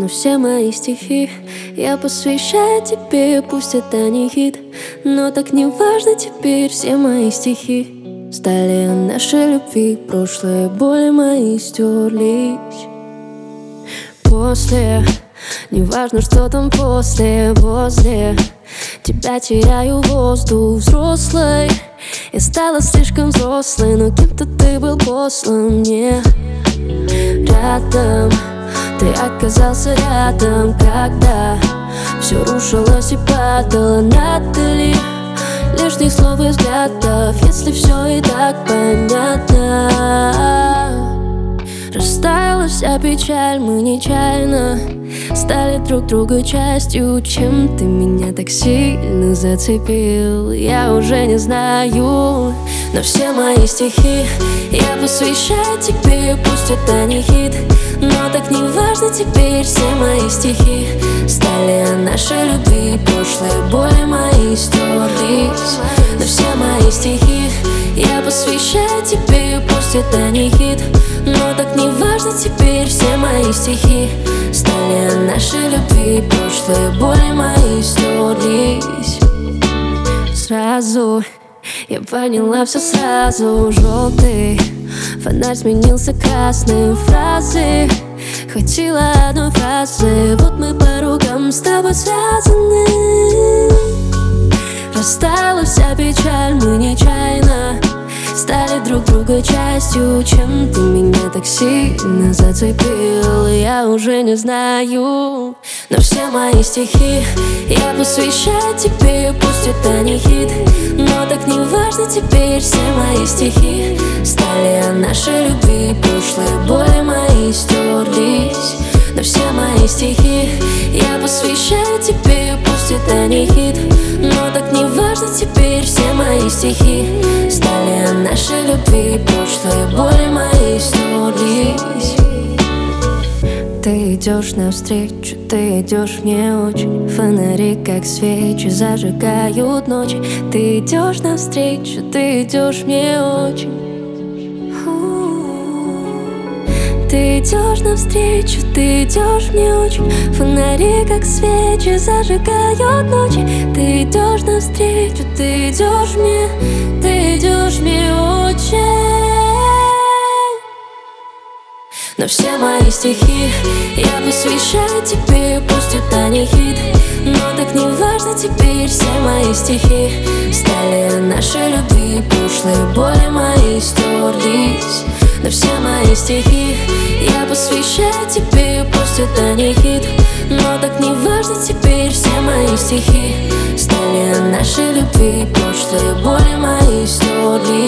Но все мои стихи я посвящаю тебе. Пусть это не хит, но так не важно теперь. Все мои стихи стали о нашей любви. Прошлые боли мои стерлись. После, неважно, что там после, возле тебя теряю воздух взрослый. Я стала слишком взрослой, но кем-то ты был послан мне. Рядом, ты оказался рядом, когда все рушилось и падало. Надо ли лишних слов и взглядов, если все и так понятно? Растаяла вся печаль, мы нечаянно стали друг друга частью. Чем ты меня так сильно зацепил, я уже не знаю. Но все мои стихи я посвящаю тебе. Пусть это не хит, но так не важно теперь. Все мои стихи стали о нашей любви. Прошлые боли мои стерлись. Но все мои стихи я посвящаю тебе. Пусть это не хит, но так не важно теперь. Все мои стихи стали о нашей любви. Прошлые боли мои стерлись. Сразу я поняла все сразу. Желтый фонарь сменился красным. Фразы хватило одной фразы. Вот мы по рукам с тобой связаны. Растаяла вся печаль, мы нечаянно стали друг друга частью. Чем ты меня так сильно зацепил, я уже не знаю. Но все мои стихи я посвящаю тебе. Пусть это не хит, но так не важно теперь. Все мои стихи стали о нашей любви. Прошлые боли мои стерлись. Но все мои стихи я посвящаю тебе. Пусть это не хит, но так не важно теперь. Все мои стихи стали о нашей любви. Прошлые боли мои стерлись. Ты идешь навстречу, ты идешь мне очень. Фонари, как свечи, зажигают ночи. Ты идешь навстречу, ты идешь мне очень. Ты идешь навстречу, ты идешь мне очень. Фонари, как свечи, зажигают ночи. Ты идешь навстречу, ты идешь мне очень. Но все мои стихи я посвящаю тебе. Пусть это не хит, но так не важно теперь. Все мои стихи стали о нашей любви. Прошлые боли мои стерлись. Но все мои стихи я посвящаю тебе. Пусть это не хит, но так не важно теперь. Все мои стихи стали о нашей любви. Прошлые боли мои стерлись.